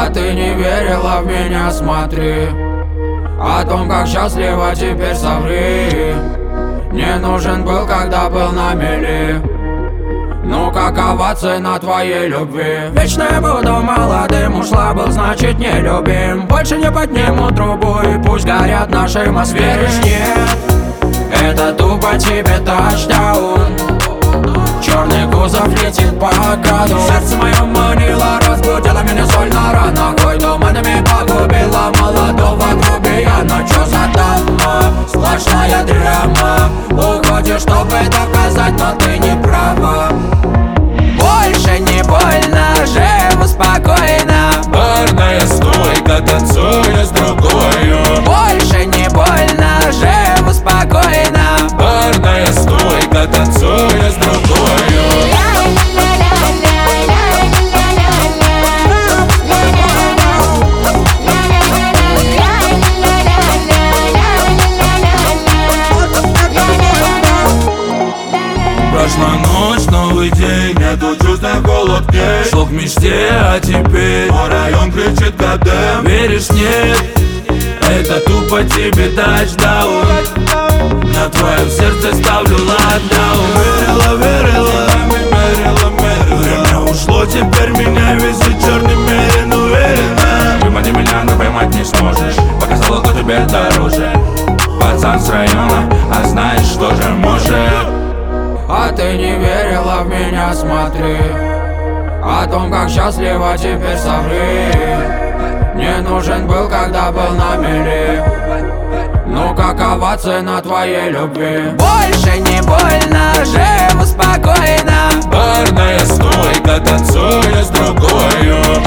А ты не верила в меня, смотри. О том, как счастлива, теперь соври. Не нужен был, когда был на мели. Ну какова цена твоей любви? Вечно я буду молодым, ушла был, значит не любим. Больше не подниму трубу и пусть горят наши Москвы. Веришь, нет, это тупо тебе тачдаун. Черный кузов летит по граду. Сердце мое манило, разбудила меня соль на ранах. Ой, туманами погубила молодого грубияна. Чё за дама? Сплошная драма. Уходишь, чтобы доказать, но ты не права. Больше не больно, живу спокойно. Барная стойка, танцуя с другою. Больше не больно, живу спокойно. Барная стойка, танцуя с другою. Прошла ночь, новый день, нету чувств, на холод к ней. Шел к мечте, а теперь мой район кричит гадем. Веришь, нет, это тупо тебе тачдаун. На твоем сердце ставлю локдаун. Верила, верила, мерила, мерила. Время ушло, теперь меня везет черный мерин. Уверена, вымани меня, но поймать не сможешь. Показала, кто тебе дороже. Пацан с района, а знаешь, что же может. А ты не верила в меня, смотри. О том, как счастлива, теперь соври. Не нужен был, когда был на мели. Ну какова цена твоей любви? Больше не больно, живу спокойно. Барная стойка, танцуя с другою.